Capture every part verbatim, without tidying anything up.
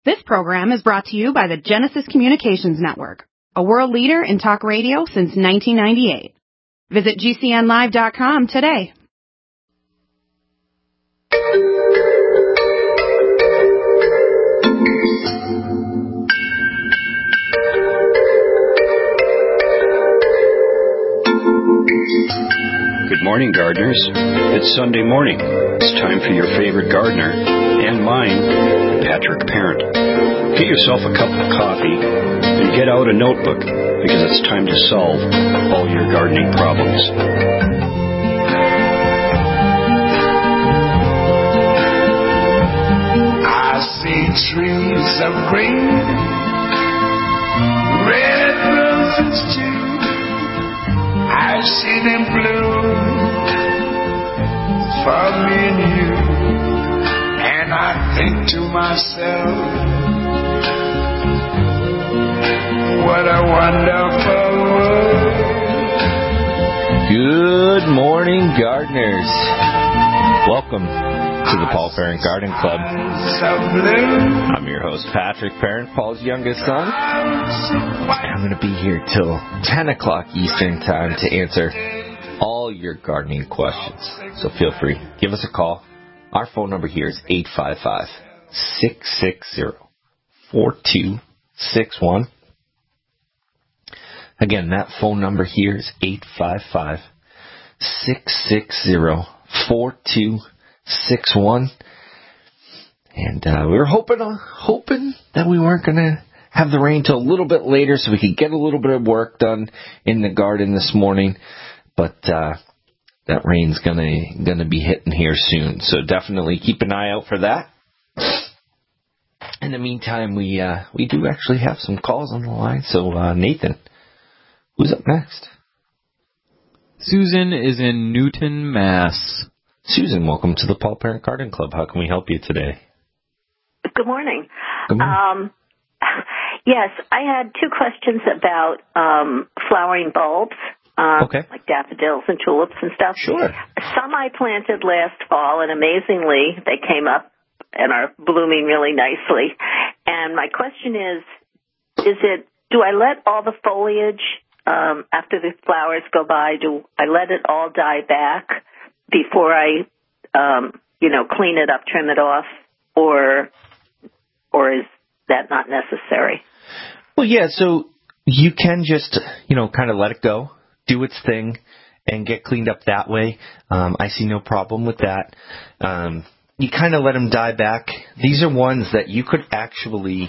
This program is brought to you by the Genesis Communications Network, a world leader in talk radio since nineteen ninety-eight. Visit G C N live dot com today. Good morning, gardeners. It's Sunday morning. It's time for your favorite gardener, and mine, Patrick Parent. Get yourself a cup of coffee and get out a notebook, because it's time to solve all your gardening problems. I see trees of green, red roses too. I see them bloom for me and you, and I think to myself, what a wonderful world. Good morning, gardeners. Welcome to the Paul Parent Garden Club. I'm your host, Patrick Parent, Paul's youngest son. I'm going to be here till ten o'clock Eastern Time to answer all your gardening questions. So feel free, give us a call. Our phone number here is eight five five, six six zero, four two six one. Again, that phone number here is eight five five, six six zero, four two six one. And uh, we were hoping uh, hoping that we weren't going to have the rain till a little bit later so we could get a little bit of work done in the garden this morning. But uh, that rain's going to going to be hitting here soon. So definitely keep an eye out for that. In the meantime, we uh, we do actually have some calls on the line. So uh, Nathan, who's up next? Susan is in Newton, Mass. Susan, welcome to the Paul Parent Garden Club. How can we help you today? Good morning. Good morning. Um, yes, I had two questions about um, flowering bulbs, um, okay. like daffodils and tulips and stuff. Sure. Some I planted last fall, and amazingly, they came up and are blooming really nicely. And my question is, is it, do I let all the foliage, um, after the flowers go by, do I let it all die back before I, um, you know, clean it up, trim it off, or or is that not necessary? Well, yeah, so you can just, you know, kind of let it go, do its thing, and get cleaned up that way. Um, I see no problem with that. Um, you kind of let them die back. These are ones that you could actually,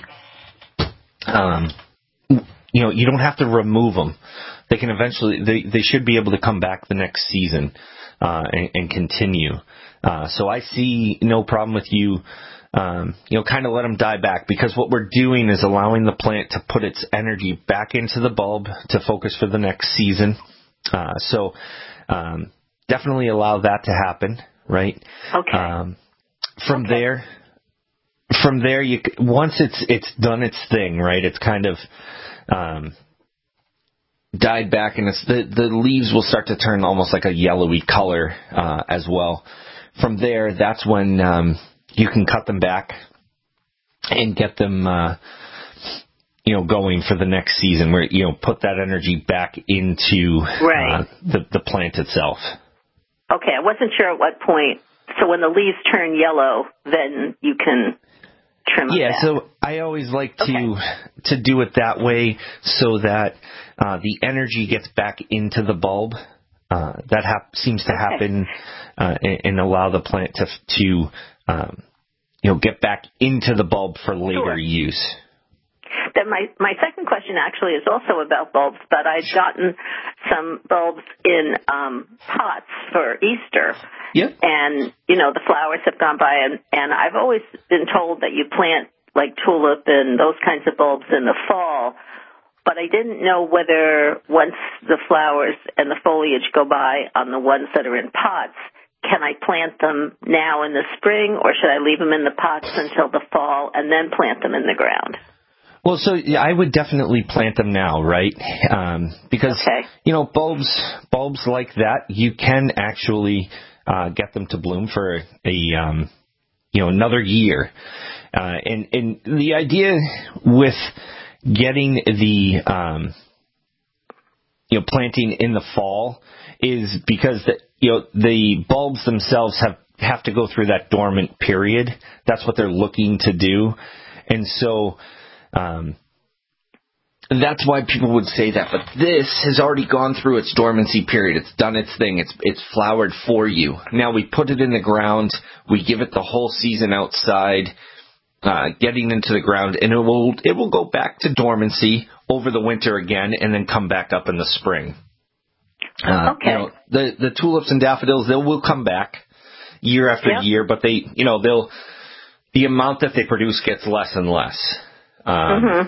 um, you know, you don't have to remove them. They can eventually, they, they should be able to come back the next season. Uh, and, and continue. Uh, so I see no problem with you, um, you know, kind of let them die back, because what we're doing is allowing the plant to put its energy back into the bulb to focus for the next season. Uh, so um, definitely allow that to happen, right? Okay. Um, from okay. there, from there, you once it's it's done its thing, right? It's kind of um, died back, and it's, the, the leaves will start to turn almost like a yellowy color uh, as well. From there, that's when um, you can cut them back and get them, uh, you know, going for the next season, where, you know, put that energy back into right. uh, the, the plant itself. Okay, I wasn't sure at what point. So when the leaves turn yellow, then you can trim them Yeah, back. so I always like to okay. to do it that way, so that uh, the energy gets back into the bulb. Uh, that hap- seems to okay. happen uh, and, and allow the plant to to um, you know get back into the bulb for later sure. use. Then my, my second question actually is also about bulbs, but I've gotten some bulbs in um, pots for Easter. Yep. And, you know, the flowers have gone by, and, and I've always been told that you plant like tulip and those kinds of bulbs in the fall, but I didn't know whether once the flowers and the foliage go by on the ones that are in pots, can I plant them now in the spring, or should I leave them in the pots until the fall and then plant them in the ground? Well, so yeah, I would definitely plant them now, right? Um, because, okay. you know, bulbs bulbs like that, you can actually uh, get them to bloom for a, um, you know, another year. Uh, and, and the idea with getting the, um, you know, planting in the fall is because the, you know, the bulbs themselves have, have to go through that dormant period. That's what they're looking to do. And so, um, that's why people would say that. But this has already gone through its dormancy period. It's done its thing. It's, it's flowered for you. Now we put it in the ground. We give it the whole season outside. Uh, getting into the ground, and it will it will go back to dormancy over the winter again, and then come back up in the spring. Uh, okay. You know, the the tulips and daffodils, they will come back year after yep. year, but they, you know, they'll the amount that they produce gets less and less. Um, mm-hmm.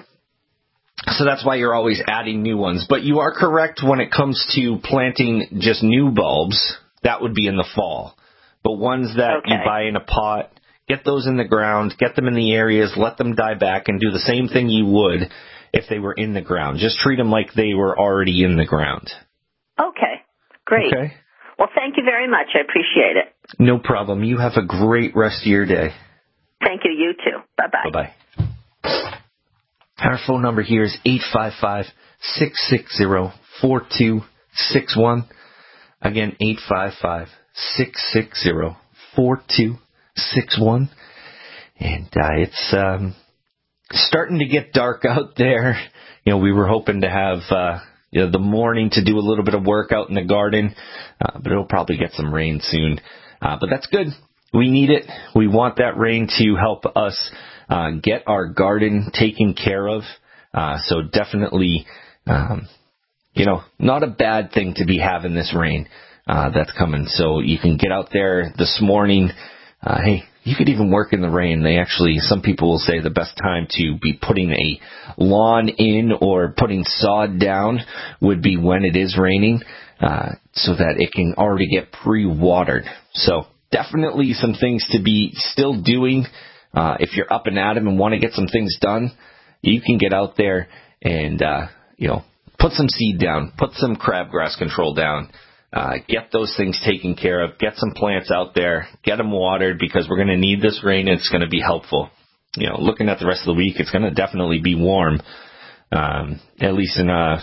So that's why you're always adding new ones. But you are correct when it comes to planting just new bulbs. That would be in the fall. But ones that okay. you buy in a pot, get those in the ground, get them in the areas, let them die back, and do the same thing you would if they were in the ground. Just treat them like they were already in the ground. Okay, great. Okay. Well, thank you very much. I appreciate it. No problem. You have a great rest of your day. Thank you. You too. Bye-bye. Bye-bye. Our phone number here is eight five five, six six zero, four two six one. Again, eight five five, six six zero, four two six one. And uh, it's um, starting to get dark out there. You know, we were hoping to have uh, you know, the morning to do a little bit of work out in the garden, uh, but it'll probably get some rain soon. Uh, but that's good. We need it. We want that rain to help us uh, get our garden taken care of. Uh, so definitely, um, you know, not a bad thing to be having this rain uh, that's coming. So you can get out there this morning. Uh, hey, you could even work in the rain. They actually, some people will say the best time to be putting a lawn in or putting sod down would be when it is raining, uh, so that it can already get pre-watered. So definitely some things to be still doing. Uh, if you're up and at 'em and want to get some things done, you can get out there and, uh, you know, put some seed down, put some crabgrass control down. Uh, get those things taken care of. Get some plants out there. Get them watered because we're going to need this rain. And it's going to be helpful. You know, looking at the rest of the week, it's going to definitely be warm. Um, at least in uh,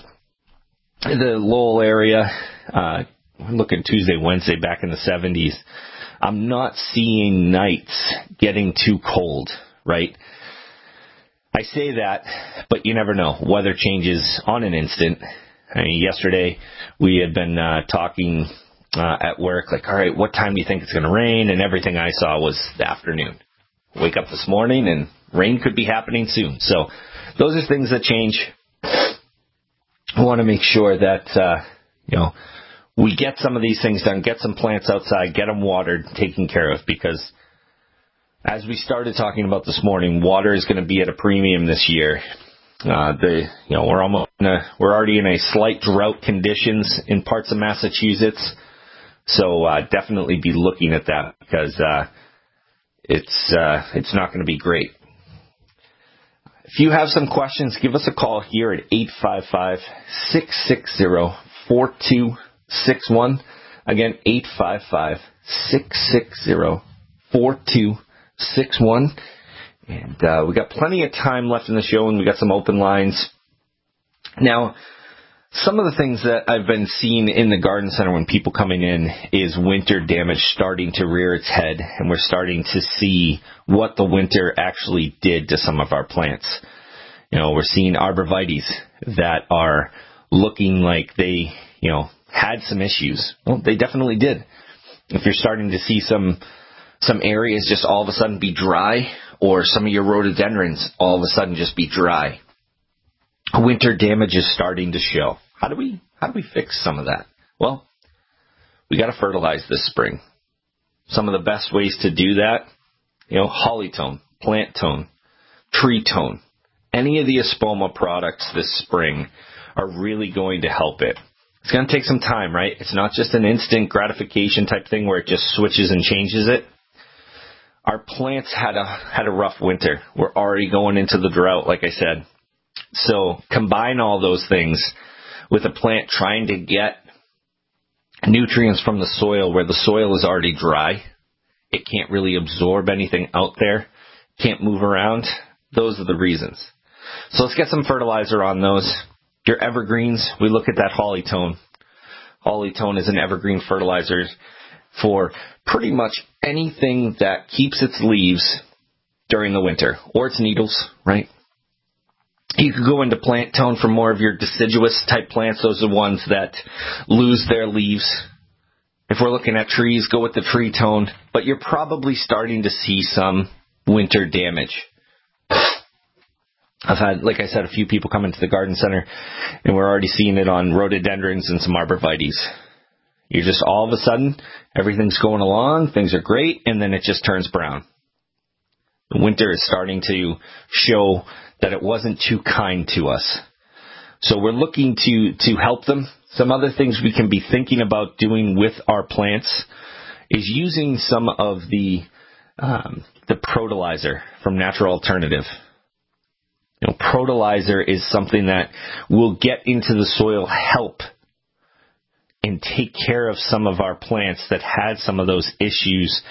the Lowell area. Uh, I'm looking Tuesday, Wednesday, back in the seventies. I'm not seeing nights getting too cold, right? I say that, but you never know. Weather changes on an instant. I mean, yesterday we had been uh, talking uh, at work, like, all right, what time do you think it's going to rain? And everything I saw was the afternoon. Wake up this morning and rain could be happening soon. So those are things that change. I want to make sure that, uh, you know, we get some of these things done, get some plants outside, get them watered, taken care of, because as we started talking about this morning, water is going to be at a premium this year. Uh, the, you know, we're almost, in a, we're already in a slight drought conditions in parts of Massachusetts. So, uh, definitely be looking at that because, uh, it's, uh, it's not going to be great. If you have some questions, give us a call here at eight five five, six six zero, four two six one. Again, eight five five, six six zero, four two six one. And uh, we got plenty of time left in the show, and we got some open lines. Now, some of the things that I've been seeing in the garden center when people coming in is winter damage starting to rear its head, and we're starting to see what the winter actually did to some of our plants. You know, we're seeing arborvitaes that are looking like they, you know, had some issues. Well, they definitely did. If you're starting to see some some areas just all of a sudden be dry, or some of your rhododendrons all of a sudden just be dry, winter damage is starting to show. How do we how do we fix some of that? Well, we got to fertilize this spring. Some of the best ways to do that, you know, Hollytone, Plant Tone, Tree Tone, any of the Espoma products this spring are really going to help it. It's going to take some time, right? It's not just an instant gratification type thing where it just switches and changes it. Our plants had a had a rough winter. We're already going into the drought, like I said. So combine all those things with a plant trying to get nutrients from the soil where the soil is already dry. It can't really absorb anything out there. can't move around, those are the reasons. So let's get some fertilizer on those. Your evergreens, we look at that Hollytone. Hollytone is an evergreen fertilizer for pretty much anything that keeps its leaves during the winter, or its needles, right? You could go into Plant Tone for more of your deciduous type plants. Those are the ones that lose their leaves. If we're looking at trees, go with the Tree Tone, but you're probably starting to see some winter damage. I've had, like I said, a few people come into the garden center, and we're already seeing it on rhododendrons and some arborvitaes. You're just all of a sudden, everything's going along, things are great, and then it just turns brown. The winter is starting to show that it wasn't too kind to us. So we're looking to, to help them. Some other things we can be thinking about doing with our plants is using some of the um, the Protolizer from Natural Alternative. You know, Protolizer is something that will get into the soil, help, and take care of some of our plants that had some of those issues.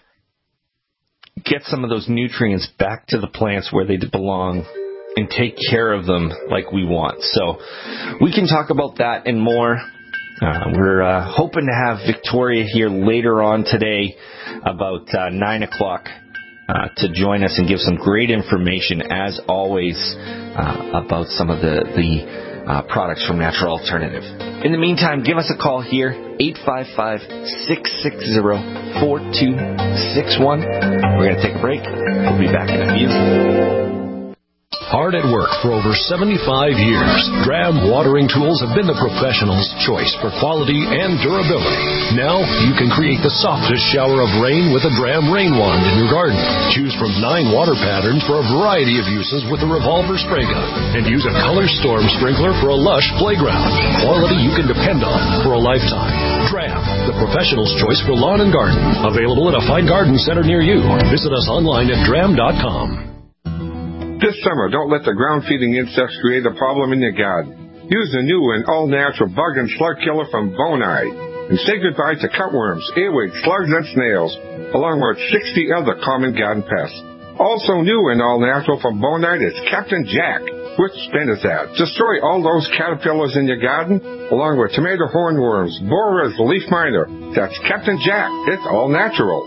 Get some of those nutrients back to the plants where they belong and take care of them like we want. So we can talk about that and more. Uh, we're uh, hoping to have Victoria here later on today about uh, nine o'clock. Uh, to join us and give some great information, as always, uh, about some of the, the uh, products from Natural Alternative. In the meantime, give us a call here, eight five five, six six zero, four two six one. We're going to take a break. We'll be back in a few. Hard at work for over seventy-five years, Dram watering tools have been the professional's choice for quality and durability. Now you can create the softest shower of rain with a Dram rain wand in your garden. Choose from nine water patterns for a variety of uses with a revolver spray gun. And use a Color Storm sprinkler for a lush playground. Quality you can depend on for a lifetime. Dram, the professional's choice for lawn and garden. Available at a fine garden center near you. Visit us online at dram dot com. This summer, don't let the ground-feeding insects create a problem in your garden. Use the new and all-natural bug and slug killer from Bonide. And say goodbye to cutworms, earwigs, slugs, and snails, along with sixty other common garden pests. Also new and all-natural from Bonide is Captain Jack with spinosad. Destroy all those caterpillars in your garden, along with tomato hornworms, borers, leaf miner. That's Captain Jack. It's all-natural.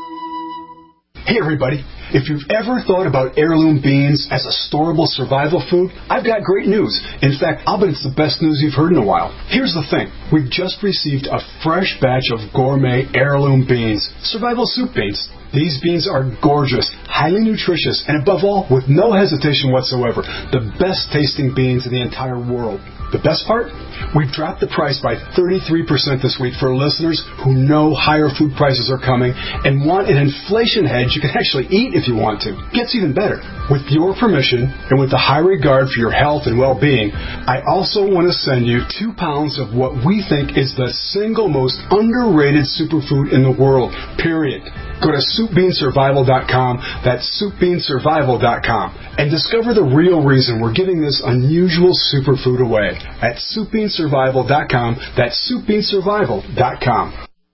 Hey everybody, if you've ever thought about heirloom beans as a storable survival food, I've got great news. In fact, I'll bet it's the best news you've heard in a while. Here's the thing. We've just received a fresh batch of gourmet heirloom beans, survival soup beans. These beans are gorgeous, highly nutritious, and above all, with no hesitation whatsoever, the best tasting beans in the entire world. The best part? We've dropped the price by thirty-three percent this week for listeners who know higher food prices are coming and want an inflation hedge you can actually eat if you want to. Gets even better. With your permission and with the high regard for your health and well-being, I also want to send you two pounds of what we think is the single most underrated superfood in the world, period. Go to soup bean survival dot com, that's soup bean survival dot com, and discover the real reason we're giving this unusual superfood away at soup bean survival dot com, that's soup bean survival dot com.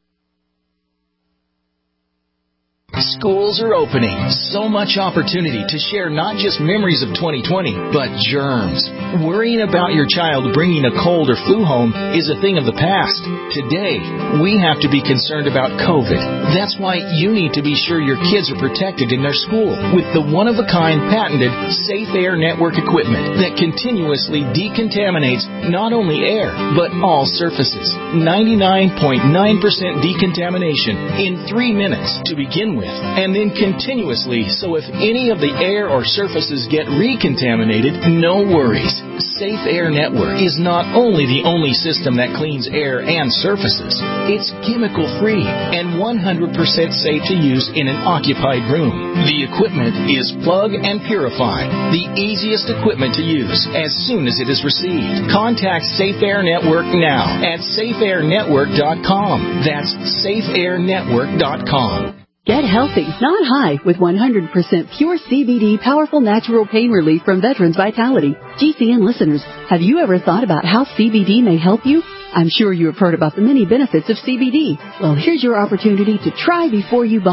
Schools are opening. So much opportunity to share not just memories of twenty twenty, but germs. Worrying about your child bringing a cold or flu home is a thing of the past. Today, we have to be concerned about COVID. That's why you need to be sure your kids are protected in their school with the one-of-a-kind patented Safe Air Network equipment that continuously decontaminates not only air, but all surfaces. ninety-nine point nine percent decontamination in three minutes to begin with. And then continuously, so if any of the air or surfaces get recontaminated, no worries. Safe Air Network is not only the only system that cleans air and surfaces, it's chemical-free and one hundred percent safe to use in an occupied room. The equipment is plug and purify, the easiest equipment to use as soon as it is received. Contact Safe Air Network now at safe air network dot com. That's safe air network dot com. Get healthy, not high, with one hundred percent pure C B D powerful natural pain relief from Veterans Vitality. G C N listeners, have you ever thought about how C B D may help you? I'm sure you have heard about the many benefits of C B D. Well, here's your opportunity to try before you buy.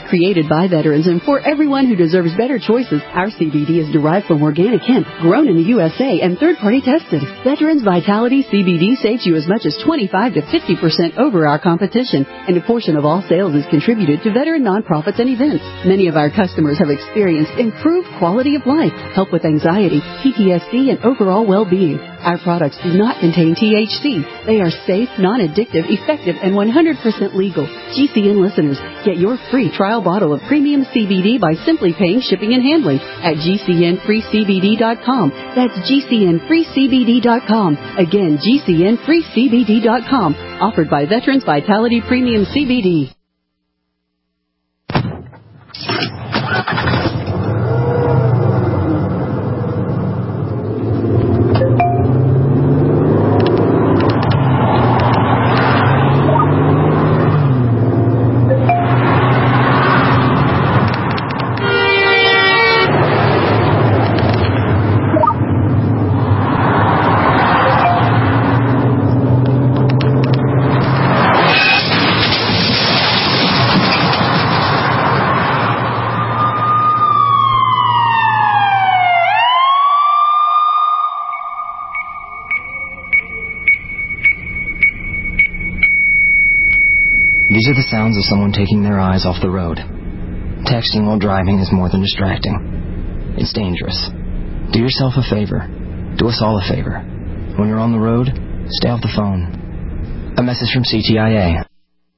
Created by veterans and for everyone who deserves better choices, our C B D is derived from organic hemp, grown in the U S A and third-party tested. Veterans Vitality C B D saves you as much as twenty-five to fifty percent over our competition, and a portion of all sales is contributed to veteran nonprofits and events. Many of our customers have experienced improved quality of life, help with anxiety, P T S D, and overall well-being. Our products do not contain T H C. They are safe, non-addictive, effective, and one hundred percent legal. G C N listeners, get your free trial bottle of premium C B D by simply paying shipping and handling at G C N free C B D dot com. That's G C N free C B D dot com. Again, G C N free C B D dot com. Offered by Veterans Vitality Premium C B D. These are the sounds of someone taking their eyes off the road. Texting while driving is more than distracting. It's dangerous. Do yourself a favor. Do us all a favor. When you're on the road, stay off the phone. A message from C T I A.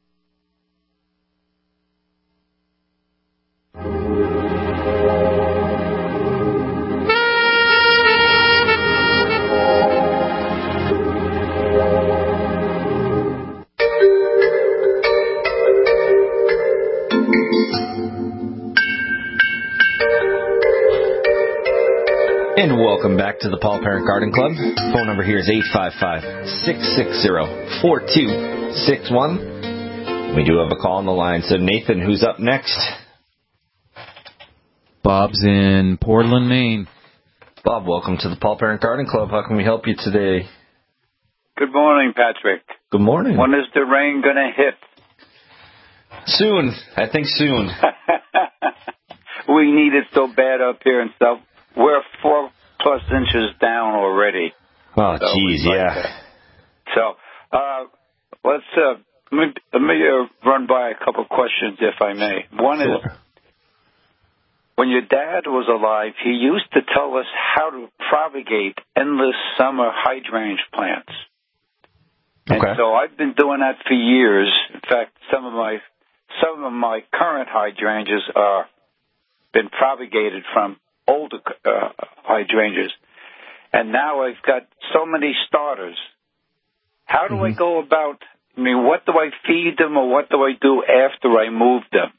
And welcome back to the Paul Parent Garden Club. Phone number here is eight five five, six six zero, four two six one. We do have a call on the line. So, Nathan, who's up next? Bob's in Portland, Maine. Bob, welcome to the Paul Parent Garden Club. How can we help you today? Good morning, Patrick. Good morning. When is the rain going to hit? Soon. I think soon. We need it so bad up here and stuff. We're four plus inches down already. Oh, so geez, like yeah. That. So, uh, let's, uh, let me, let me uh, run by a couple of questions, if I may. One sure. is, when your dad was alive, he used to tell us how to propagate endless summer hydrangea plants. Okay. And so I've been doing that for years. In fact, some of my, some of my current hydrangeas are been propagated from older uh, hydrangeas, and now I've got so many starters. How do mm-hmm. I go about, I mean, what do I feed them or what do I do after I move them?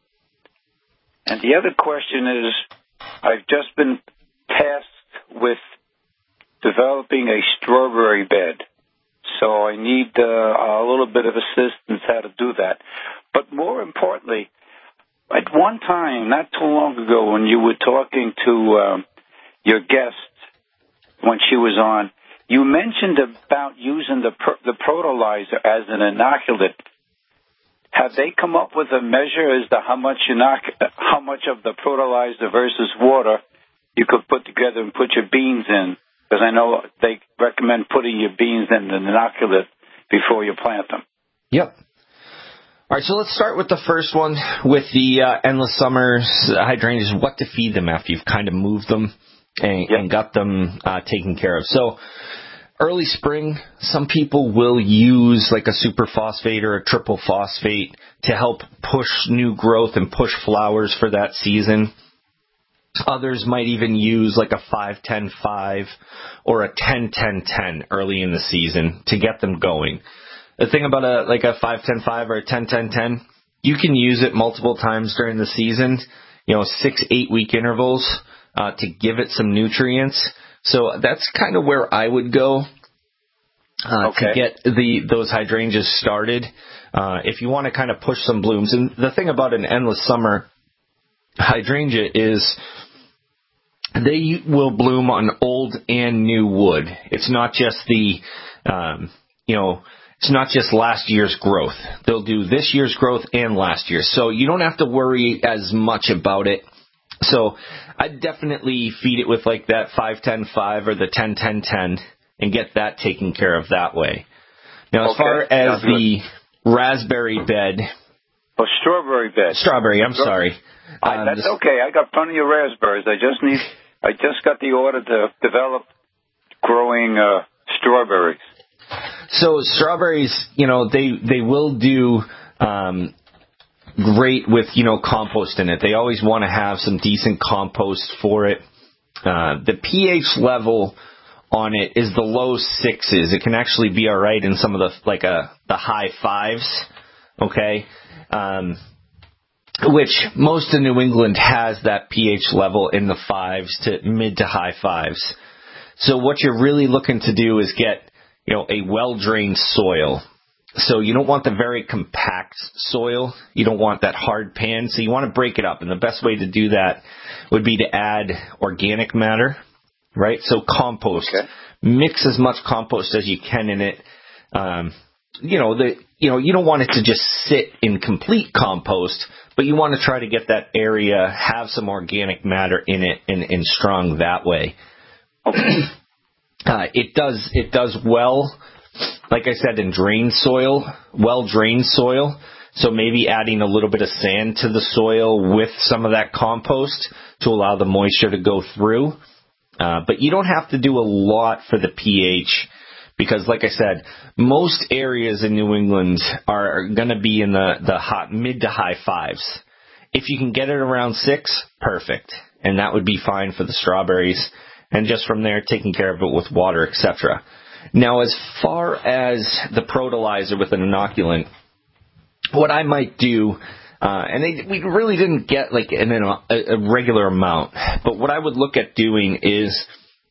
And the other question is, I've just been tasked with developing a strawberry bed, so I need uh, a little bit of assistance how to do that. But more importantly, at one time, not too long ago, when you were talking to um, your guest when she was on, you mentioned about using the pro- the Protolizer as an inoculant. Have they come up with a measure as to how much inoc- how much of the Protolizer versus water you could put together and put your beans in? Because I know they recommend putting your beans in an inoculant before you plant them. Yep. All right, so let's start with the first one with the uh, endless summer hydrangeas, what to feed them after you've kind of moved them and, yep. and got them uh, taken care of. So early spring, some people will use like a super phosphate or a triple phosphate to help push new growth and push flowers for that season. Others might even use like a five ten five or a ten ten ten early in the season to get them going. The thing about a like a five ten five or a ten ten ten, you can use it multiple times during the season, you know, six, eight week intervals uh, to give it some nutrients. So that's kind of where I would go uh, okay. to get the those hydrangeas started. Uh, if you want to kind of push some blooms. And the thing about an endless summer hydrangea is they will bloom on old and new wood. It's not just the, um, you know, It's not just last year's growth. They'll do this year's growth and last year's. So you don't have to worry as much about it. So I'd definitely feed it with like that five ten five or the ten ten ten and get that taken care of that way. Now, as okay. far as the raspberry bed. Oh, strawberry bed. Strawberry, I'm sorry. Uh, um, that's the, okay. I got plenty of raspberries. I just need, I just got the order to develop growing uh, strawberries. So strawberries, you know, they, they will do um, great with, you know, compost in it. They always want to have some decent compost for it. Uh, the pH level on it is the low sixes. It can actually be all right in some of the, like a, the high fives, okay? Um, which most of New England has that pH level in the fives to mid to high fives. So what you're really looking to do is get, you know, a well-drained soil. So you don't want the very compact soil. You don't want that hard pan. So you want to break it up. And the best way to do that would be to add organic matter, right? So compost. Okay. Mix as much compost as you can in it. Um, you know, the, you know, you don't want it to just sit in complete compost, but you want to try to get that area, have some organic matter in it and, and strong that way. Okay. Uh, it does, it does well, like I said, in drained soil, well-drained soil. So maybe adding a little bit of sand to the soil with some of that compost to allow the moisture to go through. Uh, but you don't have to do a lot for the pH because, like I said, most areas in New England are, are going to be in the, the hot, mid to high fives. If you can get it around six, perfect. And that would be fine for the strawberries. And just from there, taking care of it with water, et cetera. Now, as far as the Protolizer with an inoculant, what I might do, uh, and they, we really didn't get like an, a, a regular amount, but what I would look at doing is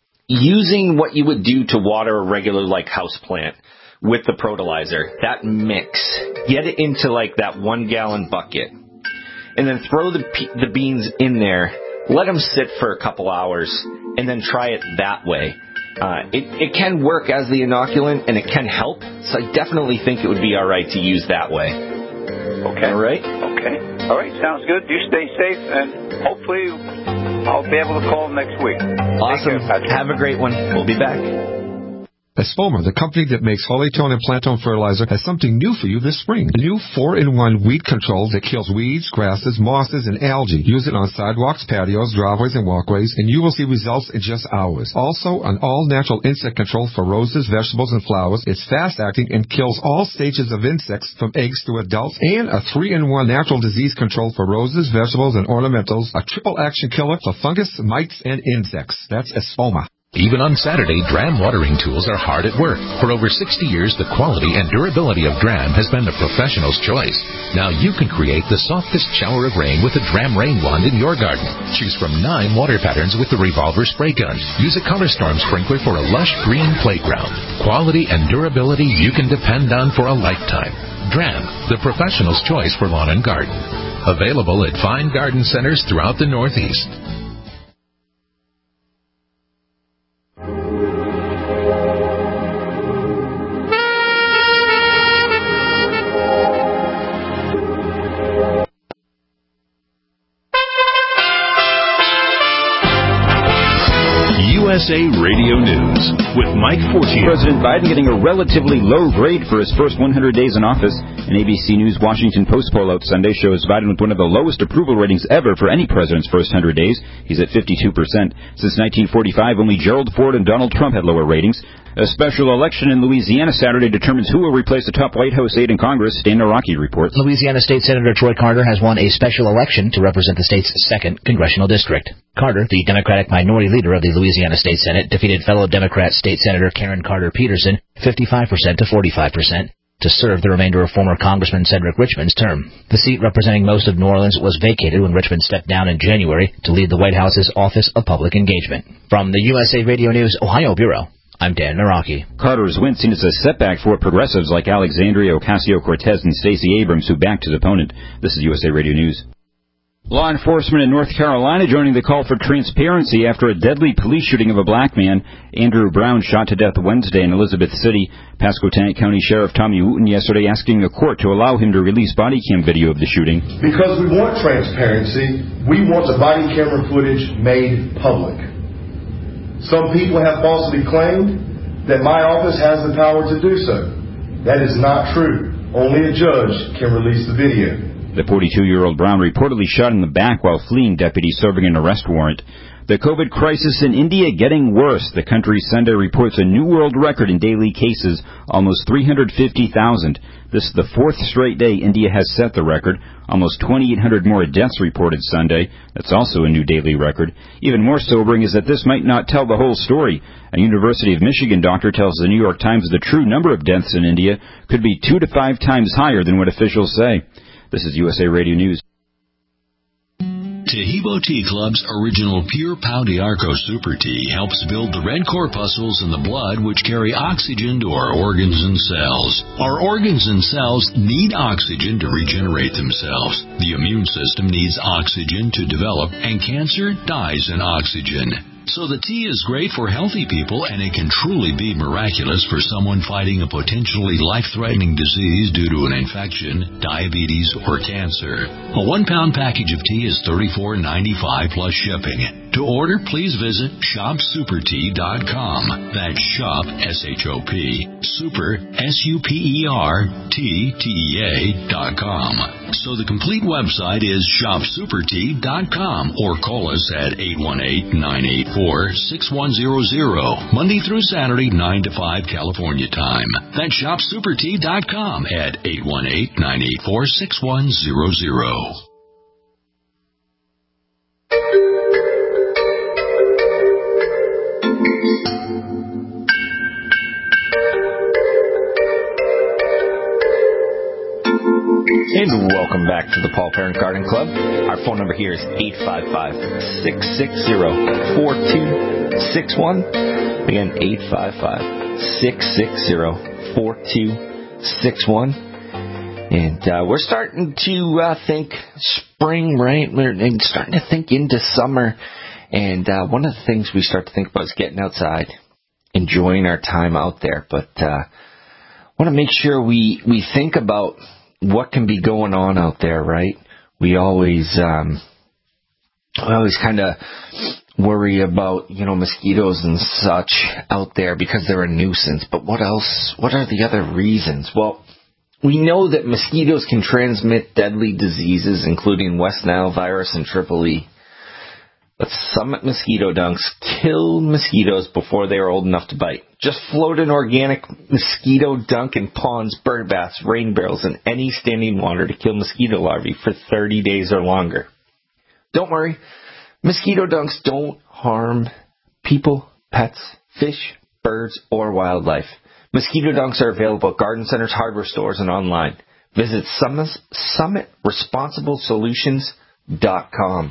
using what you would do to water a regular like houseplant with the Protolizer. That mix, get it into like that one gallon bucket, and then throw the the beans in there. Let them sit for a couple hours, and then try it that way. Uh, it, it can work as the inoculant, and it can help. So I definitely think it would be all right to use that way. Okay. All right? Okay. All right. Sounds good. You stay safe, and hopefully I'll be able to call next week. Awesome. Have a great one. We'll be back. Espoma, the company that makes Holytone and Plantone fertilizer, has something new for you this spring. A new four in one weed control that kills weeds, grasses, mosses, and algae. Use it on sidewalks, patios, driveways, and walkways, and you will see results in just hours. Also, an all-natural insect control for roses, vegetables, and flowers. It's fast-acting and kills all stages of insects from eggs to adults. And a three in one natural disease control for roses, vegetables, and ornamentals. A triple-action killer for fungus, mites, and insects. That's Espoma. Even on Saturday, Dram watering tools are hard at work. For over sixty years, the quality and durability of Dram has been the professional's choice. Now you can create the softest shower of rain with a Dram rain wand in your garden. Choose from nine water patterns with the revolver spray gun. Use a Color Storm sprinkler for a lush green playground. Quality and durability you can depend on for a lifetime. Dram, the professional's choice for lawn and garden. Available at fine garden centers throughout the Northeast. U S A Radio News with Mike Fortier. President Biden getting a relatively low grade for his first one hundred days in office. An A B C News Washington Post poll out Sunday shows Biden with one of the lowest approval ratings ever for any president's first one hundred days. He's at fifty-two percent. Since nineteen forty-five, only Gerald Ford and Donald Trump had lower ratings. A special election in Louisiana Saturday determines who will replace the top White House aide in Congress. Dan Naraki reports. Louisiana State Senator Troy Carter has won a special election to represent the state's second congressional district. Carter, the Democratic minority leader of the Louisiana State Senate, defeated fellow Democrat State Senator Karen Carter Peterson fifty-five percent to forty-five percent to serve the remainder of former Congressman Cedric Richmond's term. The seat representing most of New Orleans was vacated when Richmond stepped down in January to lead the White House's Office of Public Engagement. From the U S A Radio News Ohio Bureau, I'm Dan Naraki. Carter's win seen as a setback for progressives like Alexandria Ocasio-Cortez and Stacey Abrams, who backed his opponent. This is U S A Radio News. Law enforcement in North Carolina joining the call for transparency after a deadly police shooting of a black man. Andrew Brown shot to death Wednesday in Elizabeth City. Pasquotank County Sheriff Tommy Wooten yesterday asking a court to allow him to release body cam video of the shooting. Because we want transparency, we want the body camera footage made public. Some people have falsely claimed that my office has the power to do so. That is not true. Only a judge can release the video. The forty-two-year-old Brown reportedly shot in the back while fleeing deputies serving an arrest warrant. The COVID crisis in India getting worse. The country Sunday reports a new world record in daily cases, almost three hundred fifty thousand. This is the fourth straight day India has set the record. Almost twenty-eight hundred more deaths reported Sunday. That's also a new daily record. Even more sobering is that this might not tell the whole story. A University of Michigan doctor tells the New York Times the true number of deaths in India could be two to five times higher than what officials say. This is U S A Radio News. Tahibo Tea Club's original Pure Pau d'Arco Super Tea helps build the red corpuscles in the blood which carry oxygen to our organs and cells. Our organs and cells need oxygen to regenerate themselves. The immune system needs oxygen to develop, and cancer dies in oxygen. So the tea is great for healthy people, and it can truly be miraculous for someone fighting a potentially life-threatening disease due to an infection, diabetes, or cancer. A one-pound package of tea is thirty-four ninety-five plus shipping. To order, please visit shop super tea dot com. That's shop, S H O P, super, S U P E R, T T E A dot com. So the complete website is shop super tea dot com, or call us at eight one eight, nine eight four, six one zero zero, Monday through Saturday, nine to five California time. That's shop super tea dot com at eight one eight, nine eight four, six one zero zero. And welcome back to the Paul Parent Garden Club. Our phone number here is eight five five, six six zero, four two six one. Again, eight five five, six six zero, four two six one. And uh, we're starting to uh, think spring, right? We're starting to think into summer. And uh, one of the things we start to think about is getting outside, enjoying our time out there. But uh, want to make sure we, we think about what can be going on out there, right? We always, um, we always kind of worry about, you know, mosquitoes and such out there because they're a nuisance. But what else? What are the other reasons? Well, we know that mosquitoes can transmit deadly diseases, including West Nile virus and Triple E. But Summit Mosquito Dunks kill mosquitoes before they are old enough to bite. Just float an organic mosquito dunk in ponds, bird baths, rain barrels, and any standing water to kill mosquito larvae for thirty days or longer. Don't worry, mosquito dunks don't harm people, pets, fish, birds, or wildlife. Mosquito dunks are available at garden centers, hardware stores, and online. Visit summit responsible solutions dot com.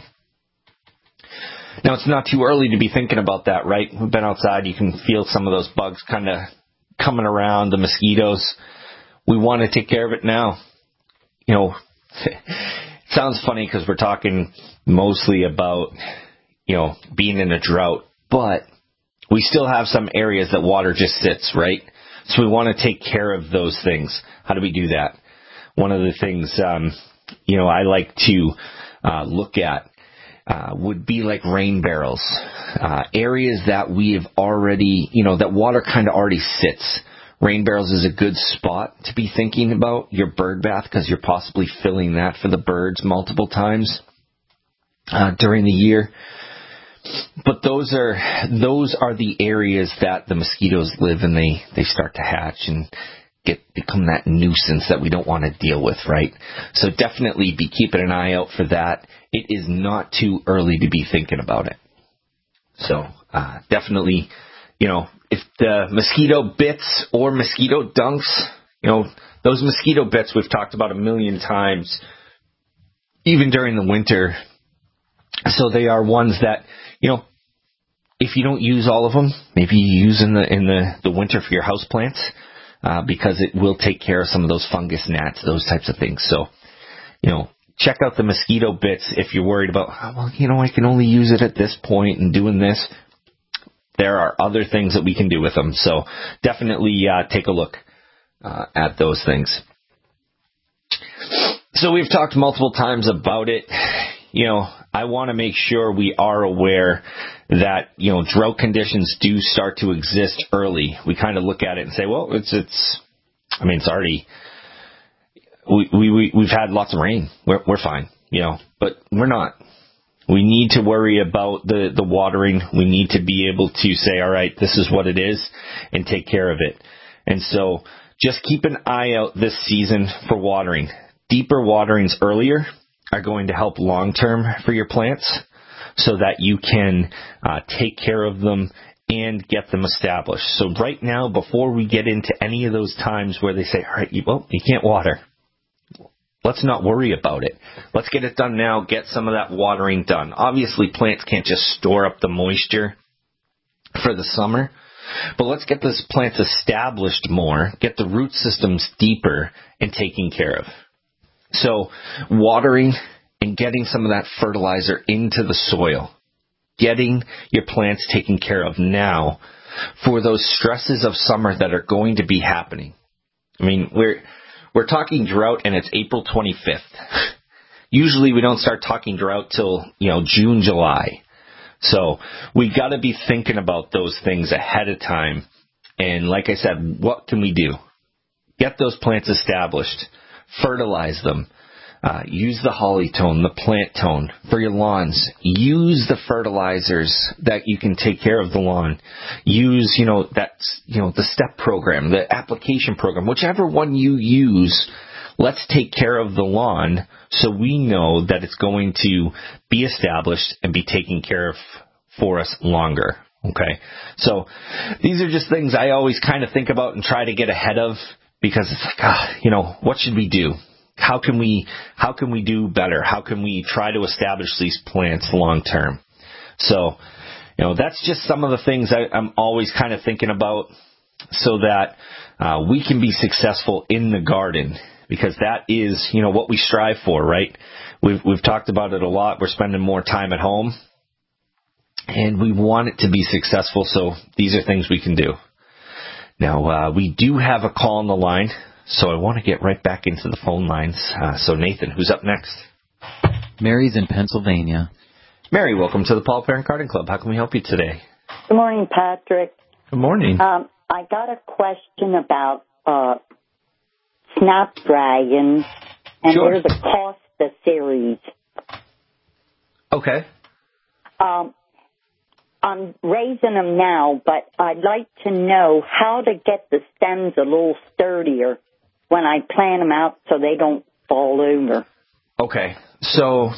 Now, it's not too early to be thinking about that, right? We've been outside. You can feel some of those bugs kind of coming around, the mosquitoes. We want to take care of it now. You know, it sounds funny because we're talking mostly about, you know, being in a drought, but we still have some areas that water just sits, right? So we want to take care of those things. How do we do that? One of the things, um, you know, I like to uh, look at Uh, would be like rain barrels, uh, areas that we have already, you know, that water kind of already sits. Rain barrels is a good spot to be thinking about your bird bath because you're possibly filling that for the birds multiple times uh, during the year. But those are those are the areas that the mosquitoes live, and they, they start to hatch and get become that nuisance that we don't want to deal with, right? So definitely be keeping an eye out for that. It is not too early to be thinking about it. So uh, definitely, you know, if the mosquito bits or mosquito dunks, you know, those mosquito bits we've talked about a million times, even during the winter. So they are ones that, you know, if you don't use all of them, maybe you use in the in the, the winter for your house plants. Uh, because it will take care of some of those fungus gnats, those types of things. So, you know, check out the mosquito bits if you're worried about, oh, well, you know, I can only use it at this point and doing this. There are other things that we can do with them. So definitely uh, take a look uh, at those things. So we've talked multiple times about it. You know, I want to make sure we are aware that, you know, drought conditions do start to exist early. We kind of look at it and say, well, it's, it's, I mean, it's already, we, we, we we've had lots of rain. We're, we're fine, you know, but we're not. We need to worry about the, the watering. We need to be able to say, all right, this is what it is, and take care of it. And so just keep an eye out this season for watering. Deeper waterings earlier are going to help long-term for your plants so that you can uh, take care of them and get them established. So right now, before we get into any of those times where they say, all right, well, you can't water, let's not worry about it. Let's get it done now. Get some of that watering done. Obviously, plants can't just store up the moisture for the summer, but let's get those plants established more, get the root systems deeper and taken care of. So watering and getting some of that fertilizer into the soil, getting your plants taken care of now for those stresses of summer that are going to be happening. I mean, we're We're talking drought, and it's April twenty-fifth. Usually we don't start talking drought till, you know, June, July. So we got to be thinking about those things ahead of time. And like I said, what can we do? Get those plants established. Fertilize them. Uh, use the holly tone, the plant tone for your lawns. Use the fertilizers that you can take care of the lawn. Use, you know, that's, you know, the step program, the application program, whichever one you use. Let's take care of the lawn so we know that it's going to be established and be taken care of for us longer. Okay. So these are just things I always kind of think about and try to get ahead of, because it's like, ah, you know, what should we do? How can we, how can we do better? How can we try to establish these plants long term? So, you know, that's just some of the things I, I'm always kind of thinking about so that uh, we can be successful in the garden, because that is, you know, what we strive for, right? We've, we've talked about it a lot. We're spending more time at home and we want it to be successful. So these are things we can do. Now, uh, we do have a call on the line. So I want to get right back into the phone lines. Uh, so, Nathan, who's up next? Mary's in Pennsylvania. Mary, welcome to the Paul Parent Garden Club. How can we help you today? Good morning, Patrick. Good morning. Um, I got a question about uh, snapdragons, and sure. There's a Costa series. Okay. Um, I'm raising them now, but I'd like to know how to get the stems a little sturdier when I plant them out so they don't fall over. Okay. So,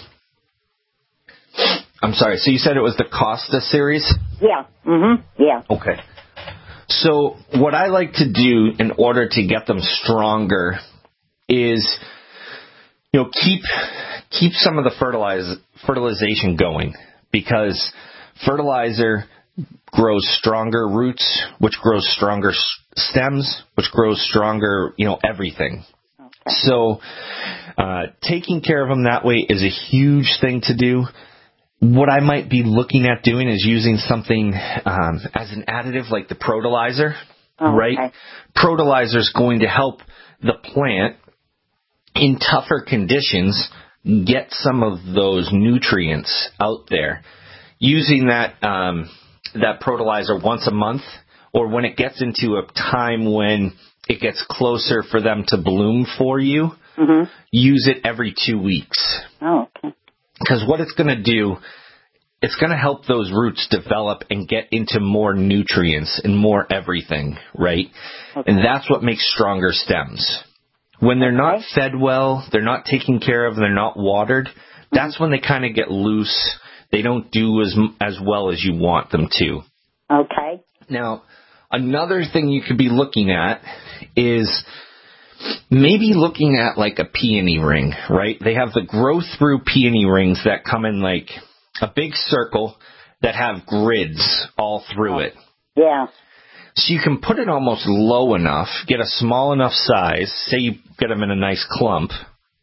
I'm sorry. So you said it was the Costa series? Yeah. Mm-hmm. Yeah. Okay. So what I like to do in order to get them stronger is, you know, keep keep some of the fertilize, fertilization going, because fertilizer grows stronger roots, which grows stronger stems, which grows stronger, you know, everything. Okay. So uh, taking care of them that way is a huge thing to do. What I might be looking at doing is using something um, as an additive like the Protolizer, oh, right? Okay. Protolizer is going to help the plant in tougher conditions get some of those nutrients out there. Using that um, that Protolizer once a month, or when it gets into a time when it gets closer for them to bloom for you, mm-hmm. use it every two weeks. Oh, okay. Because what it's going to do, it's going to help those roots develop and get into more nutrients and more everything, right? Okay. And that's what makes stronger stems. When they're not fed well, they're not taken care of, they're not watered, that's mm-hmm. when they kind of get loose. They don't do as as well as you want them to. Okay. Now, another thing you could be looking at is maybe looking at like a peony ring, right? They have the grow through peony rings that come in like a big circle that have grids all through oh. it. Yeah. So you can put it almost low enough, get a small enough size, say you get them in a nice clump,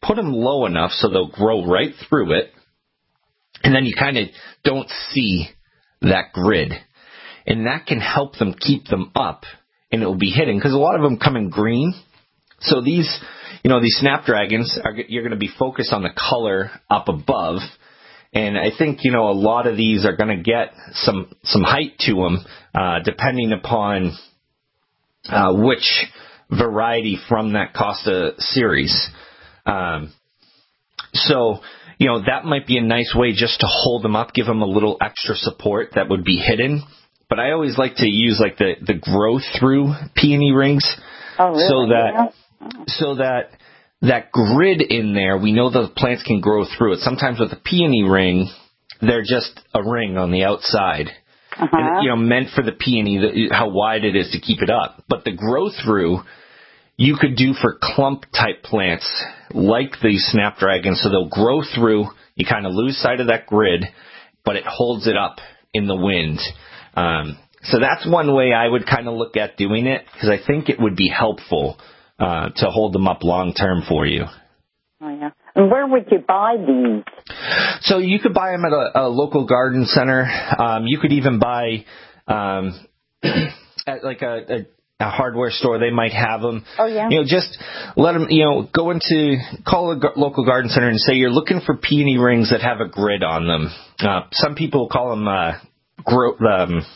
put them low enough so they'll grow right through it, and then you kind of don't see that grid. And that can help them keep them up, and it will be hidden, because a lot of them come in green. So these, you know, these snapdragons, are, you're going to be focused on the color up above. And I think, you know, a lot of these are going to get some, some height to them, uh, depending upon uh, which variety from that Costa series. Um, so, you know, that might be a nice way just to hold them up, give them a little extra support that would be hidden. But I always like to use like the, the grow through peony rings. Oh, really? So that, Yeah. so that that grid in there, we know the plants can grow through it. Sometimes with a peony ring, they're just a ring on the outside. Uh-huh. And, you know, meant for the peony, the, how wide it is to keep it up. But the grow through, you could do for clump type plants like the snapdragon, so they'll grow through. You kind of lose sight of that grid, but it holds it up in the wind. Um, so that's one way I would kind of look at doing it, because I think it would be helpful uh, to hold them up long term for you. Oh, yeah. And where would you buy these? So you could buy them at a, a local garden center. Um, you could even buy um, at like a, a a hardware store. They might have them. Oh, yeah. You know, just let them, you know, go into, call a g- local garden center and say you're looking for peony rings that have a grid on them. Uh, some people call them uh, grow, um,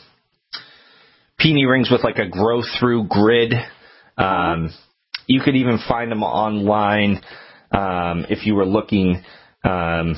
peony rings with like a grow through grid. Um, you could even find them online um, if you were looking. Um,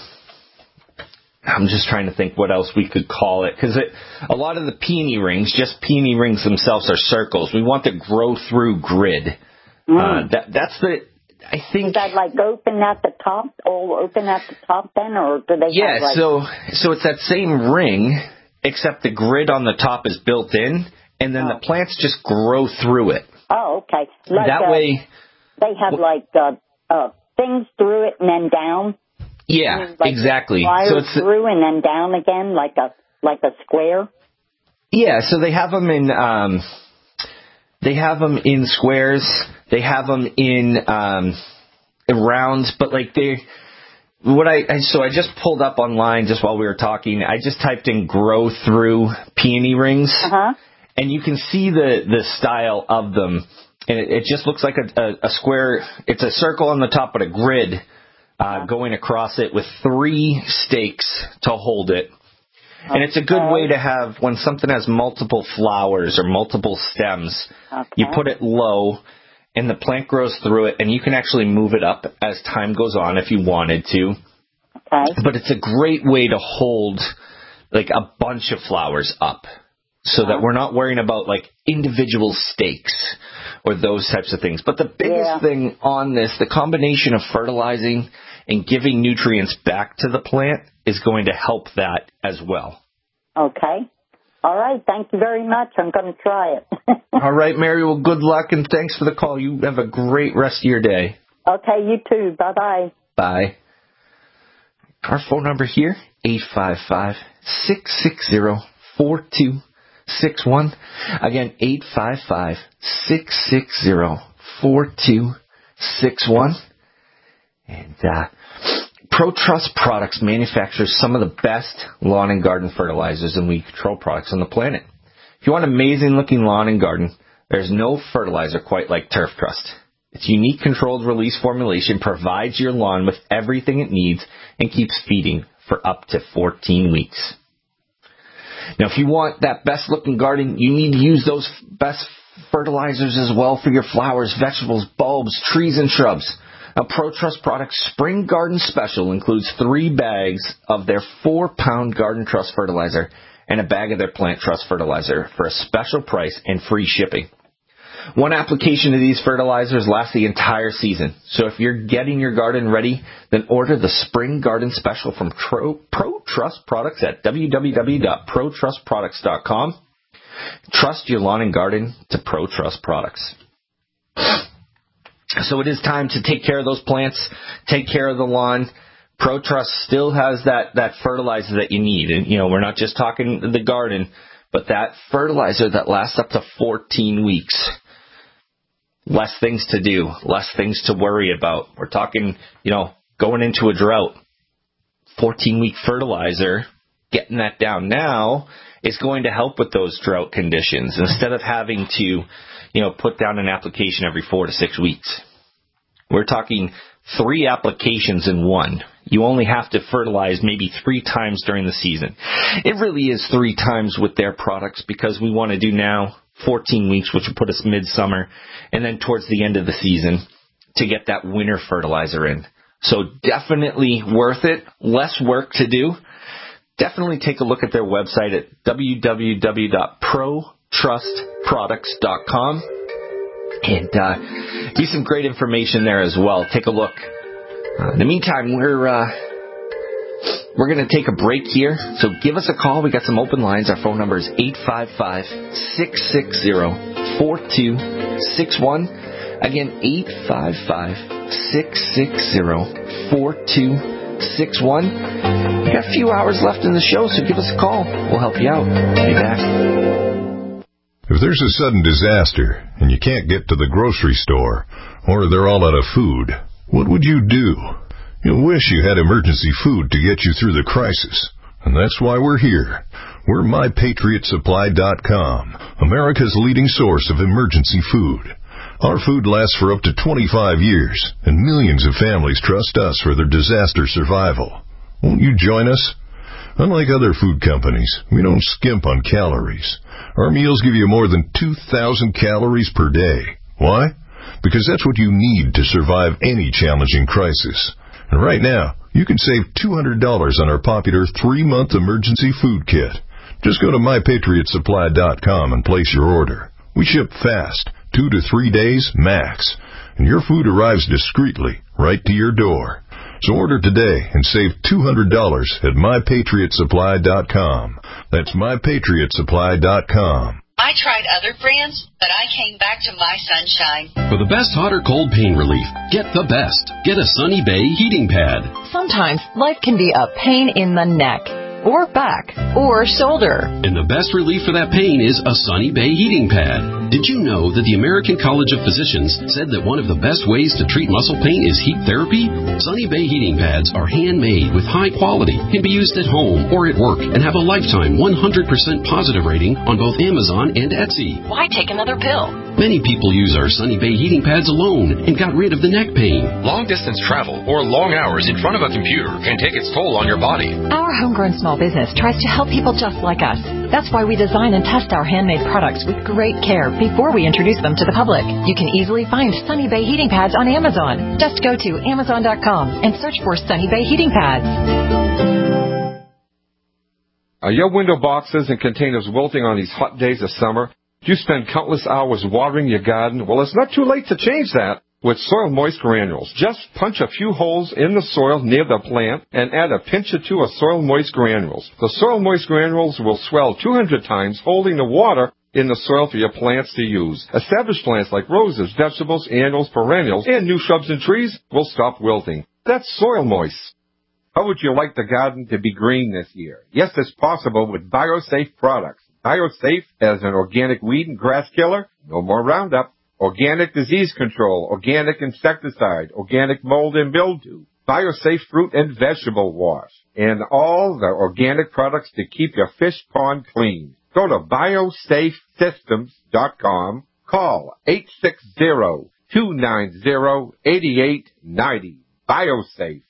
I'm just trying to think what else we could call it, because a lot of the peony rings, just peony rings themselves, are circles. We want the grow through grid. Mm. Uh, that that's the I think. Is that like open at the top, all open at the top then, or do they? Yeah, have like... so so it's that same ring, except the grid on the top is built in, and then oh. the plants just grow through it. Oh, okay. Like, that uh, way, they have like uh, uh, things through it and then down. Yeah, I mean, like exactly. So it's through and then down again, like a like a square. Yeah, so they have them in um, they have them in squares. They have them in um, rounds, but like they, what I, I so I just pulled up online just while we were talking. I just typed in "grow through peony rings," uh-huh. and you can see the the style of them, and it, it just looks like a, a, a square. It's a circle on the top, but a grid. Uh, going across it with three stakes to hold it. Okay. And it's a good way to have, when something has multiple flowers or multiple stems, okay. you put it low and the plant grows through it, and you can actually move it up as time goes on if you wanted to. Okay. But it's a great way to hold like a bunch of flowers up, so that we're not worrying about like individual stakes or those types of things. But the biggest yeah. thing on this, the combination of fertilizing and giving nutrients back to the plant, is going to help that as well. Okay. All right. Thank you very much. I'm going to try it. All right, Mary. Well, good luck, and thanks for the call. You have a great rest of your day. Okay, you too. Bye-bye. Bye. Our phone number here, eight five five, six six zero, four two six one. Again, eight five five, six six zero, four two six one. And uh, ProTrust Products manufactures some of the best lawn and garden fertilizers and weed control products on the planet. If you want an amazing-looking lawn and garden, there's no fertilizer quite like Turf Trust. Its unique controlled release formulation provides your lawn with everything it needs and keeps feeding for up to fourteen weeks. Now, if you want that best-looking garden, you need to use those best fertilizers as well for your flowers, vegetables, bulbs, trees, and shrubs. Now, ProTrust Products Spring Garden Special includes three bags of their four-pound Garden Trust fertilizer and a bag of their Plant Trust fertilizer for a special price and free shipping. One application of these fertilizers lasts the entire season. So if you're getting your garden ready, then order the Spring Garden Special from Pro, ProTrust Products at w w w dot pro trust products dot com. Trust your lawn and garden to ProTrust Products. So it is time to take care of those plants, take care of the lawn. ProTrust still has that, that fertilizer that you need. And, you know, we're not just talking the garden, but that fertilizer that lasts up to fourteen weeks. less things to do, less things to worry about. We're talking, you know, going into a drought, fourteen-week fertilizer, getting that down now is going to help with those drought conditions instead of having to, you know, put down an application every four to six weeks. We're talking three applications in one. You only have to fertilize maybe three times during the season. It really is three times with their products because we want to do now fourteen weeks, which will put us midsummer, and then towards the end of the season to get that winter fertilizer in. So definitely worth it. Less work to do. Definitely take a look at their website at w w w dot pro trust products dot com. And uh, be some great information there as well. Take a look. Uh, in the meantime, we're uh, we're going to take a break here. So give us a call. We got some open lines. Our phone number is eight five five, six six zero, four two six one. Again, eight five five, six six zero, four two six one. We got a few hours left in the show, so give us a call. We'll help you out. Be back. If there's a sudden disaster and you can't get to the grocery store or they're all out of food, what would you do? You'll wish you had emergency food to get you through the crisis. And that's why we're here. We're my patriot supply dot com, America's leading source of emergency food. Our food lasts for up to twenty-five years, and millions of families trust us for their disaster survival. Won't you join us? Unlike other food companies, we don't skimp on calories. Our meals give you more than two thousand calories per day. Why? Because that's what you need to survive any challenging crisis. And right now, you can save two hundred dollars on our popular three-month emergency food kit. Just go to my patriot supply dot com and place your order. We ship fast, two to three days max, and your food arrives discreetly right to your door. So order today and save two hundred dollars at my patriot supply dot com. That's my patriot supply dot com. I tried other brands, but I came back to My Sunshine. For the best hot or cold pain relief, get the best. Get a Sunny Bay heating pad. Sometimes life can be a pain in the neck, or back, or shoulder. And the best relief for that pain is a Sunny Bay heating pad. Did you know that the American College of Physicians said that one of the best ways to treat muscle pain is heat therapy? Sunny Bay heating pads are handmade with high quality, can be used at home or at work, and have a lifetime one hundred percent positive rating on both Amazon and Etsy. Why take another pill? Many people use our Sunny Bay heating pads alone and got rid of the neck pain. Long-distance travel or long hours in front of a computer can take its toll on your body. Our homegrown small business tries to help people just like us. That's why we design and test our handmade products with great care before we introduce them to the public. You can easily find Sunny Bay heating pads on Amazon. Just go to amazon dot com and search for Sunny Bay heating pads. Are your window boxes and containers wilting on these hot days of summer? Do you spend countless hours watering your garden? Well, it's not too late to change that with Soil Moist Granules. Just punch a few holes in the soil near the plant and add a pinch or two of Soil Moist Granules. The Soil Moist Granules will swell two hundred times, holding the water in the soil for your plants to use. Established plants like roses, vegetables, annuals, perennials, and new shrubs and trees will stop wilting. That's Soil Moist. How would you like the garden to be green this year? Yes, it's possible with BioSafe products. BioSafe as an organic weed and grass killer, no more Roundup. Organic disease control, organic insecticide, organic mold and mildew, BioSafe fruit and vegetable wash, and all the organic products to keep your fish pond clean. Go to biosafe systems dot com. Call eight six zero, two nine zero, eight eight nine zero. BioSafe.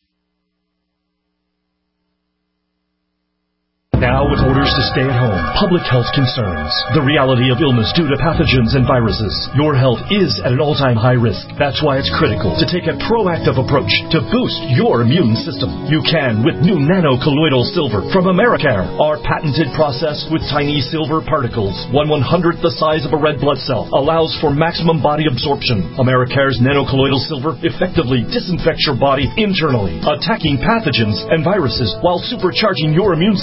Now with orders to stay at home, public health concerns, the reality of illness due to pathogens and viruses, your health is at an all-time high risk. That's why it's critical to take a proactive approach to boost your immune system. You can with new nano-colloidal silver from Americare. Our patented process with tiny silver particles, one one-hundredth the size of a red blood cell, allows for maximum body absorption. Americare's nano-colloidal silver effectively disinfects your body internally, attacking pathogens and viruses while supercharging your immune system.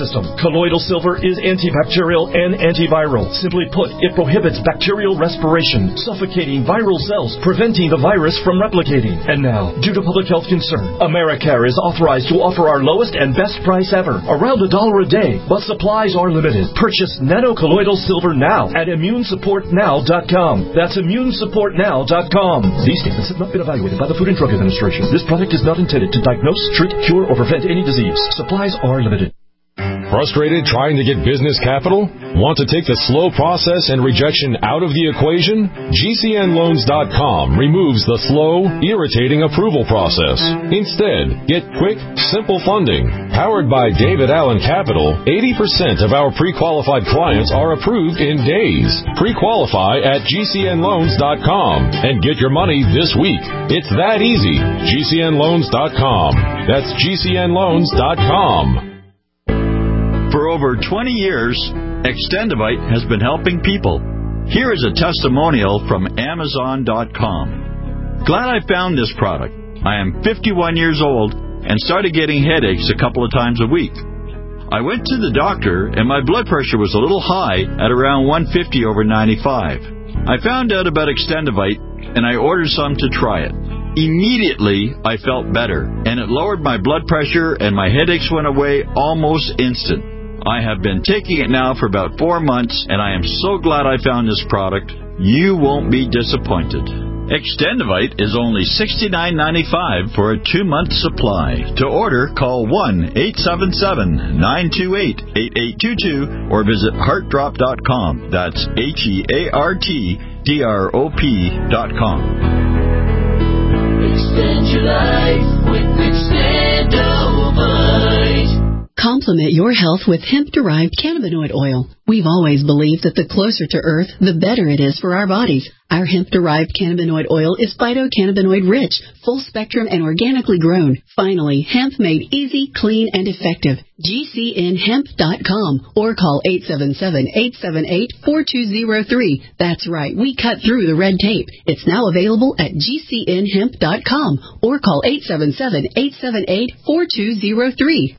Colloidal silver is antibacterial and antiviral. Simply put, it prohibits bacterial respiration, suffocating viral cells, preventing the virus from replicating. And now, due to public health concern, Americare is authorized to offer our lowest and best price ever, around a dollar a day, but supplies are limited. Purchase nanocolloidal silver now at immune support now dot com. That's immune support now dot com. These statements have not been evaluated by the Food and Drug Administration. This product is not intended to diagnose, treat, cure, or prevent any disease. Supplies are limited. Frustrated trying to get business capital? Want to take the slow process and rejection out of the equation? G C N loans dot com removes the slow, irritating approval process. Instead, get quick, simple funding. Powered by David Allen Capital, eighty percent of our pre-qualified clients are approved in days. Pre-qualify at G C N loans dot com and get your money this week. It's that easy. G C N loans dot com. That's G C N loans dot com. For over twenty years, Extendivite has been helping people. Here is a testimonial from Amazon dot com. Glad I found this product. I am fifty-one years old and started getting headaches a couple of times a week. I went to the doctor and my blood pressure was a little high at around one fifty over ninety-five. I found out about Extendivite and I ordered some to try it. Immediately, I felt better, and it lowered my blood pressure and my headaches went away almost instant. I have been taking it now for about four months, and I am so glad I found this product. You won't be disappointed. Extendivite is only sixty-nine ninety-five for a two-month supply. To order, call one eight seven seven, nine two eight, eight eight two two or visit heart drop dot com. That's H E A R T D R O P dot com. Extend your life with Extendivite. Complement your health with hemp-derived cannabinoid oil. We've always believed that the closer to Earth, the better it is for our bodies. Our hemp-derived cannabinoid oil is phytocannabinoid-rich, full-spectrum, and organically grown. Finally, hemp made easy, clean, and effective. G C N hemp dot com or call eight seven seven, eight seven eight, four two zero three. That's right, we cut through the red tape. It's now available at G C N hemp dot com or call eight seven seven, eight seven eight, four two zero three.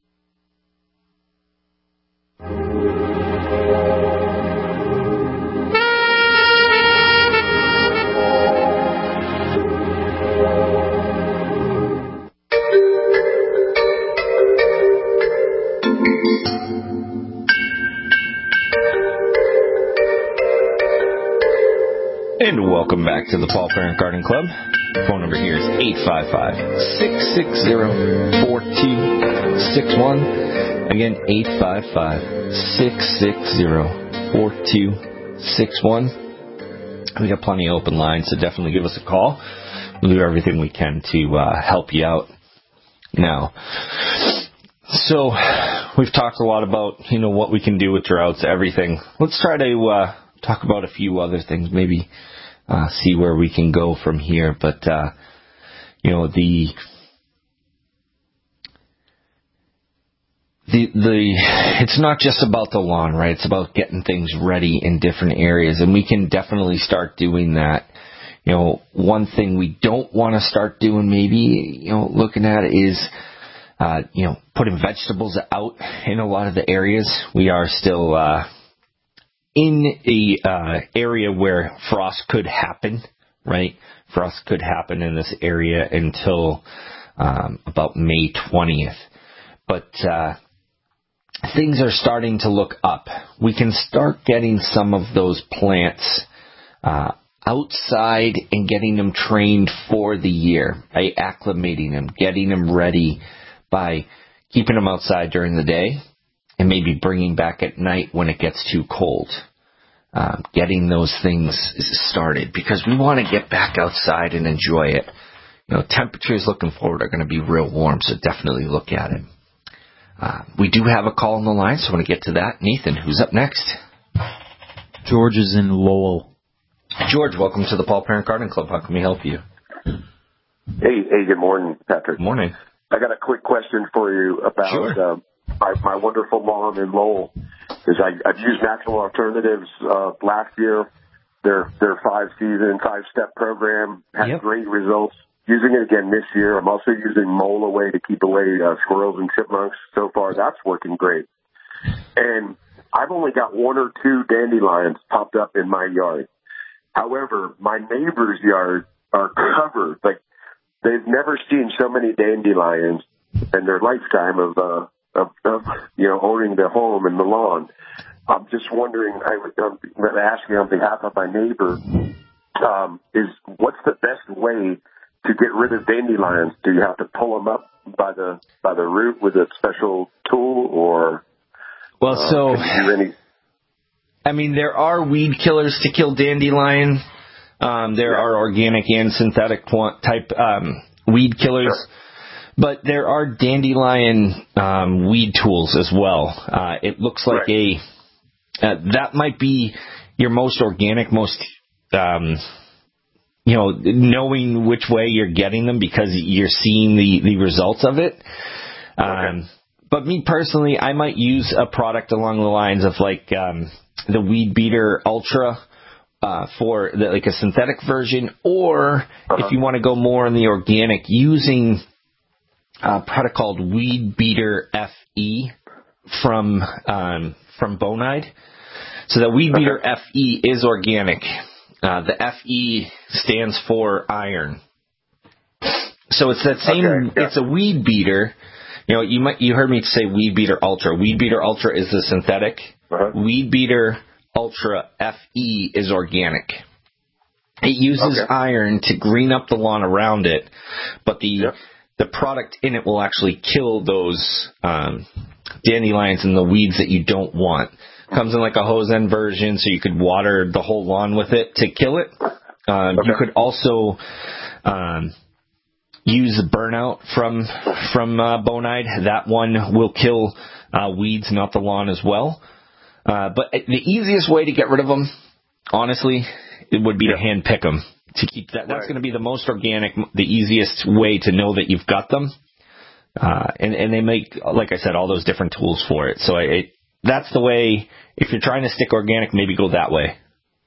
And welcome back to the Paul Parent Garden Club. Phone number here is eight five five, six six zero, four two six one. Again, eight five five, six six zero, four two six one. We got plenty of open lines, so definitely give us a call. We'll do everything we can to uh, help you out. Now, so we've talked a lot about, you know, what we can do with droughts, everything. Let's try to uh, talk about a few other things, maybe uh, see where we can go from here. But, uh, you know, the... The, the, it's not just about the lawn, right? It's about getting things ready in different areas, and we can definitely start doing that. You know, one thing we don't want to start doing, maybe, you know, looking at is, uh, you know, putting vegetables out in a lot of the areas. We are still, uh, in a, uh, area where frost could happen, right? Frost could happen in this area until, um, about May twentieth. But, uh, things are starting to look up. We can start getting some of those plants uh, outside and getting them trained for the year by acclimating them, getting them ready by keeping them outside during the day and maybe bringing back at night when it gets too cold. Um, getting those things started because we want to get back outside and enjoy it. You know, temperatures looking forward are going to be real warm, so definitely look at it. Uh, we do have a call on the line, so I want to get to that. Nathan, who's up next? George is in Lowell. George, welcome to the Paul Parent Garden Club. How can we help you? Hey, hey, good morning, Patrick. Good morning. I got a quick question for you about sure. uh, my, my wonderful lawn in Lowell. Is I, I've used Natural Alternatives uh, last year. Their their five season, five step program had yep. great results. Using it again this year. I'm also using Mole Away to keep away uh, squirrels and chipmunks. So far, that's working great. and I've only got one or two dandelions popped up in my yard. However, my neighbor's yard are covered. Like, they've never seen so many dandelions in their lifetime of, uh, of, of you know, owning their home and the lawn. I'm just wondering, I would um, asking on behalf of my neighbor, um, is what's the best way to get rid of dandelions? Do you have to pull them up by the by the root with a special tool, or well, uh, so can you do any? I mean, there are weed killers to kill dandelion. Um, there yeah. are organic and synthetic type um, weed killers. Sure. But there are dandelion um, weed tools as well. Uh, it looks like right. a uh, that might be your most organic, most um, you know, knowing which way you're getting them because you're seeing the, the results of it. Um, okay. But me personally, I might use a product along the lines of like um, the Weed Beater Ultra uh, for the, like a synthetic version, or uh-huh. if you want to go more on the organic, using a product called Weed Beater F E from um, from Bonide. So the Weed Beater okay. F E is organic. Uh, the F E stands for iron. So it's that same. Okay, yeah. It's a weed beater. You know, you might you heard me say Weed Beater Ultra. Weed Beater Ultra is the synthetic. Uh-huh. Weed Beater Ultra F E is organic. It uses okay. iron to green up the lawn around it, but the yeah. the product in it will actually kill those um, dandelions and the weeds that you don't want. Comes in like a hose end version, so you could water the whole lawn with it to kill it. Um, okay. You could also um, use the burnout from from uh, Bonide. That one will kill uh, weeds, not the lawn as well. Uh, but the easiest way to get rid of them, honestly, it would be yeah. to hand pick them. To keep that, that's right. going to be the most organic, the easiest way to know that you've got them. Uh, and and they make, like I said, all those different tools for it. So it. That's the way, if you're trying to stick organic, maybe go that way.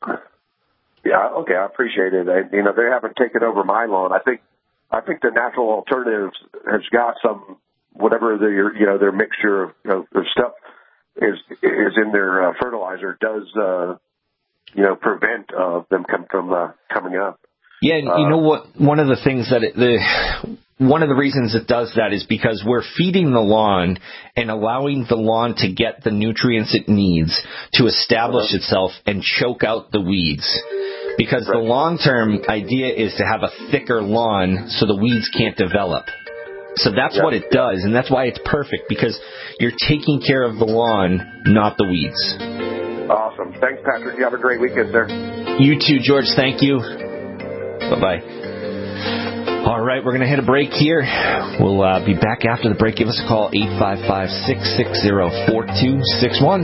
Yeah, okay, I appreciate it. I, you know, they haven't taken over my lawn. I think I think the Natural Alternatives has got some, whatever their, you know, their mixture of, of, of stuff is is in their uh, fertilizer does, uh, you know, prevent uh, them come from uh, coming up. Yeah, and you uh, know what? One of the things that it, the one of the reasons it does that is because we're feeding the lawn and allowing the lawn to get the nutrients it needs to establish uh-huh. itself and choke out the weeds. Because right. the long-term idea is to have a thicker lawn so the weeds can't develop. So that's yeah. what it does, and that's why it's perfect, because you're taking care of the lawn, not the weeds. Awesome. Thanks, Patrick. You have a great weekend, sir. You too, George. Thank you. Bye-bye. All right, we're going to hit a break here. We'll uh, be back after the break. Give us a call, eight five five, six six zero, four two six one.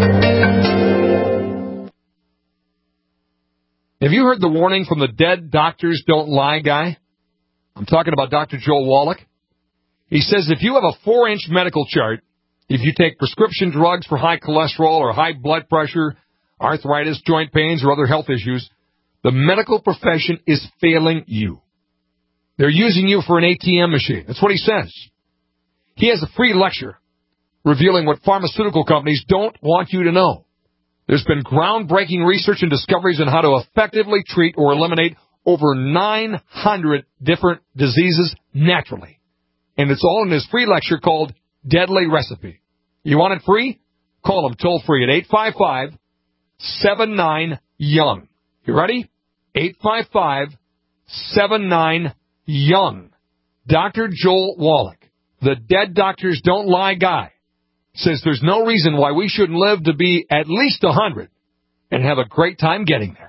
Have you heard the warning from the Dead Doctors Don't Lie guy? I'm talking about Doctor Joel Wallach. He says if you have a four-inch medical chart, if you take prescription drugs for high cholesterol or high blood pressure, arthritis, joint pains, or other health issues, the medical profession is failing you. They're using you for an A T M machine. That's what he says. He has a free lecture revealing what pharmaceutical companies don't want you to know. There's been groundbreaking research and discoveries on how to effectively treat or eliminate over nine hundred different diseases naturally. And it's all in his free lecture called Deadly Recipe. You want it free? Call him toll free at eight five five, seven nine, young. You ready? eight five five, seven nine, young. Doctor Joel Wallach, the Dead Doctors Don't Lie guy, says there's no reason why we shouldn't live to be at least one hundred and have a great time getting there.